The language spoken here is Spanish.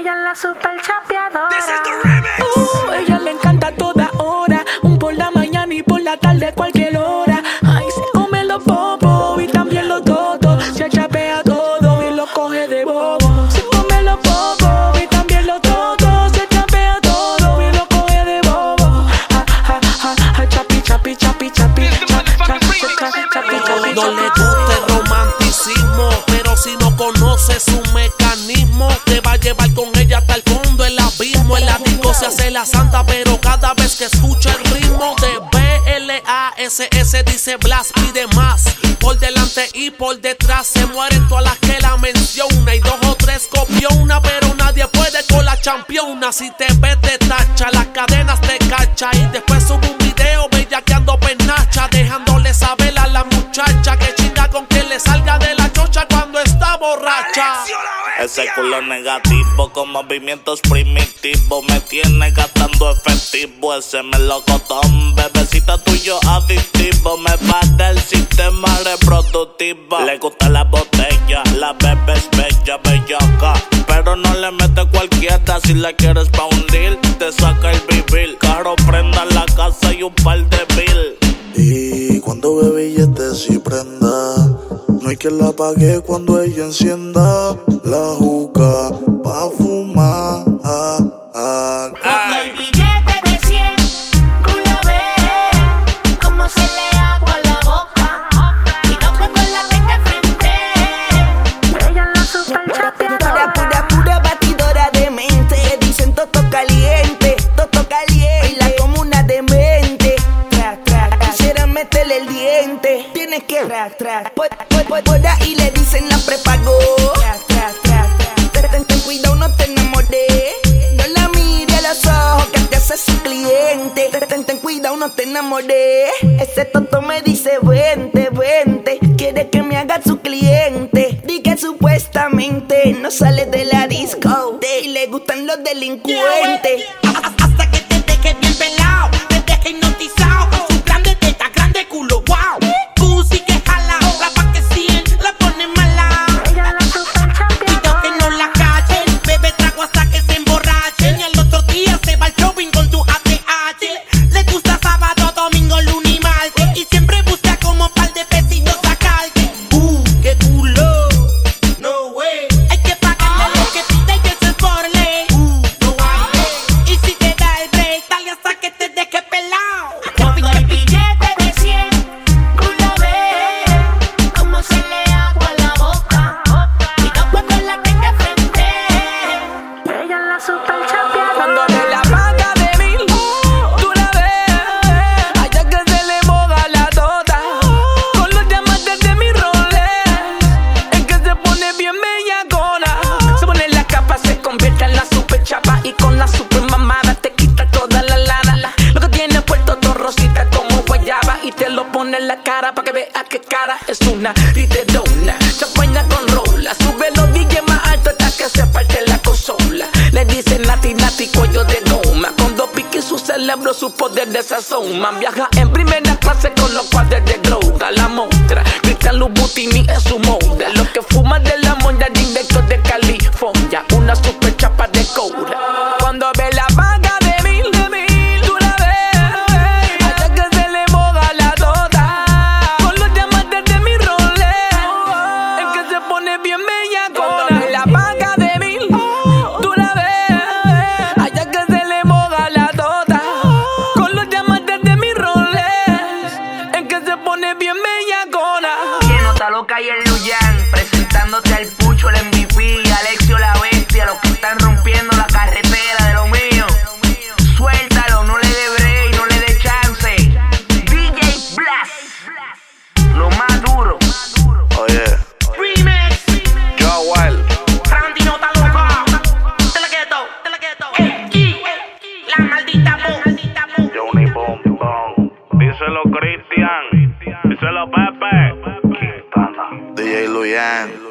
Ella es la super chapeadora. Ella le encanta toda hora, un por la mañana y por la tarde cualquier hora. Ay, se come los popos y también los totos, se chapea todo y lo coge de bobo. Se come los popos y también los totos, se chapea todo y lo coge de bobo. Chapi, chapi, chapi, chapi, chapi. No le gusta el romanticismo, pero si no conoce su mecanismo, te va a llevar con ella hasta el fondo del abismo. En la disco se hace la santa, pero cada vez que escucha el ritmo de BLASS dice Blas, pide más. Por delante y por detrás se mueren todas las que la menciona, y 2 o 3 copió una, pero nadie puede con la championa. Si te ves te tacha, las cadenas te cacha, y después sube un video bellaqueando penacha, dejándole saber a la muchacha que chinga con que le salga de la chocha cuando está borracha. Ese culo negativo con movimientos primitivos me tiene gastando efectivo. Ese melocotón, bebecita tuyo adictivo, me va del sistema reproductivo. Le gusta la botella, la bebé es bella, bellaca, pero no le mete cualquiera. Si la quieres pa' hundir, te saca el vivir. Carro, prenda la casa y un par de bill. Y cuando bebe billetes y prenda, no hay quien la apague cuando ella encienda la juca pa' fumar. Con el billete de 100, culo ve cómo se le agua la boca y no cuando la tenga frente. Ella es la super chapeadora. Pura batidora de mente. Dicen toto caliente, baila como una demente. Quisiera meterle el diente, tienes que por ahí le dicen la prepagó. Ten cuidado, no te enamoré. No la mire a los ojos que te hace su cliente. Ten cuidado, no te enamoré. Ese toto me dice vente, vente. Quiere que me haga su cliente. Di que supuestamente no sale de la disco y le gustan los delincuentes. Hasta que te deje bien pelado, te deje hipnotizado con su plan de teta, grande culo, wow. Pussy que jala, la pa' que 100 la pone mala. Ella es la super Cuidado que no la cachen, bebe trago hasta que se emborrachen. Y al otro día se va al shopping con tu ATH. Le gusta sábado, domingo, lunes y martes, y siempre busca como par de vecinos sacarte. Qué culo, no way. Hay que pagarle lo que pide y eso es por ley. No hay. Y si te da el break, dale hasta que te deje pelado. Con el billete de 100, culo ve cómo se le agua la boca y no cuando la tenga frente. Ella es la super chapeadora. Cuando me la paga de 1000, tú la ves, allá que se le moja la tota, con los diamantes de mi Rolex, es que se pone bien bellacona. Se pone la capa, se convierte en la super chapa, y con la super mamada te quita toda la lana. Lo que tiene puesto todo rosita como guayaba, y te lo pone en la cara pa' que veas que cara es una ritedona. Champaña con rola, sube los DJ más alto hasta que se parte la consola. Le dicen nati nati, cuello de goma, con 2 piques su cerebro, su poder de sazón. Viaja en primera clase con los cuadros de droga. La montra, Cristian Lubutini es su moda. Lo que fuma de la monda directo de California, una super chapa de coura. Cuando ve la paga de 1000, tú la ves, hasta que se le moja la tota, con los diamantes de mi Rolex, es que se pone bien bellacona. Cuando ve la paga de 1000, tú la ves, hasta que se le moja la tota, con los diamantes de mi Rolex, es que se pone bien bellacona. Lleno, está loca y el Luyan, presentándote al Pucho, el MVP, Alexio la bestia, los que están rompiendo la carretera de lo mío. Suéltalo, no le dé break, no le dé chance. DJ Blas, lo más duro. Oye, Remix, yo Wild, Randy no está loca. Te la quedo, la maldita voz. Johnny Bom Bom, díselo Cristian, díselo Pepe, Quintana, DJ Luyan.